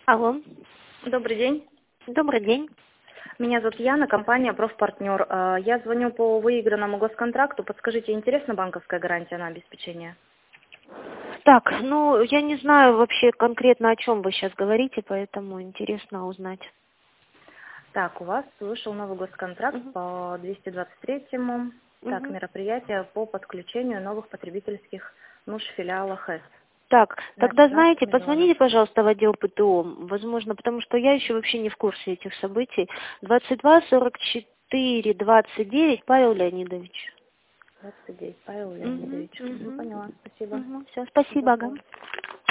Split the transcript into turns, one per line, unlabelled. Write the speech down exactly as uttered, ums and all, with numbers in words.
Алло.
Добрый день.
Добрый день.
Меня зовут Яна, компания «Профпартнер». Э, Я звоню по выигранному госконтракту. Подскажите, интересна банковская гарантия на обеспечение?
Так, ну, я не знаю вообще конкретно, о чем вы сейчас говорите, поэтому интересно узнать.
Так, у вас вышел новый госконтракт
Мгм.
по двести двадцать третьему. Так,
Мгм.
мероприятие по подключению новых потребительских нужд филиала ХЭС
Так,
на
тогда,
пятнадцать
знаете,
миллионов.
позвоните, пожалуйста, в отдел ПТО, возможно, потому что я еще вообще не в курсе этих событий. двадцать два сорок четыре двадцать девять, Павел Леонидович.
двадцать девять. Павел
Угу,
Леонидович. Мгм,
угу,
поняла. Спасибо.
угу. Все,
Всего
спасибо, ага.
доброго.